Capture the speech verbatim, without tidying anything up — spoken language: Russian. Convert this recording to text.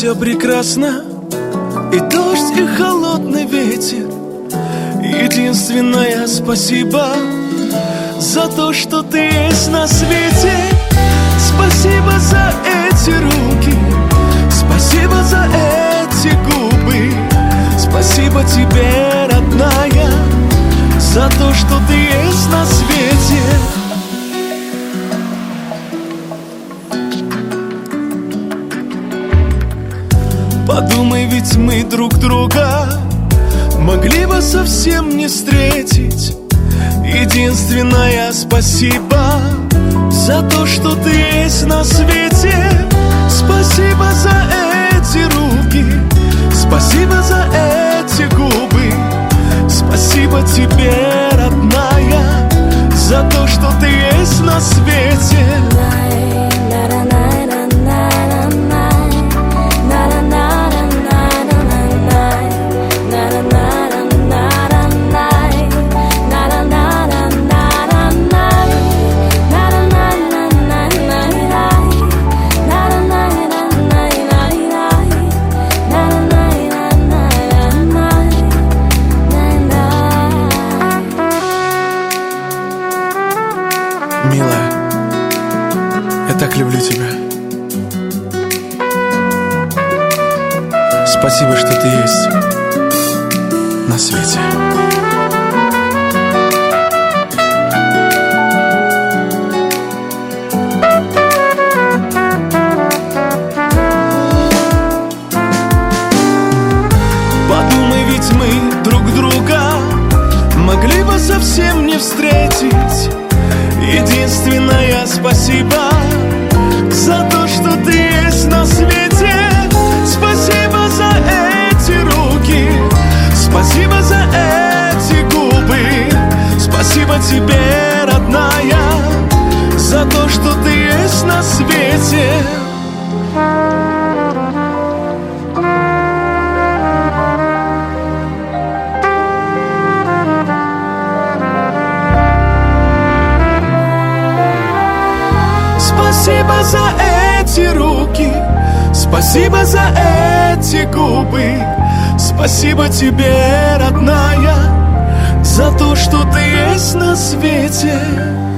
все прекрасно, и дождь, и холодный ветер. Единственное спасибо за то, что ты есть на свете. Спасибо за эти руки, спасибо за эти губы. Спасибо тебе, родная, за то, что ты есть на свете. Подумай, ведь мы друг друга могли бы совсем не встретить. Единственное спасибо за то, что ты есть на свете. Спасибо за эти руки, спасибо за эти губы. Спасибо тебе, родная, за то, что ты есть на свете. Милая, я так люблю тебя. Спасибо, что ты есть на свете. Подумай, ведь мы друг друга могли бы совсем не встретить. Единственное спасибо за то, что ты есть на свете. Спасибо за эти руки, спасибо за эти губы. Спасибо тебе, родная, за то, что ты есть на свете. Спасибо за эти руки, спасибо за эти губы. Спасибо тебе, родная, за то, что ты есть на свете.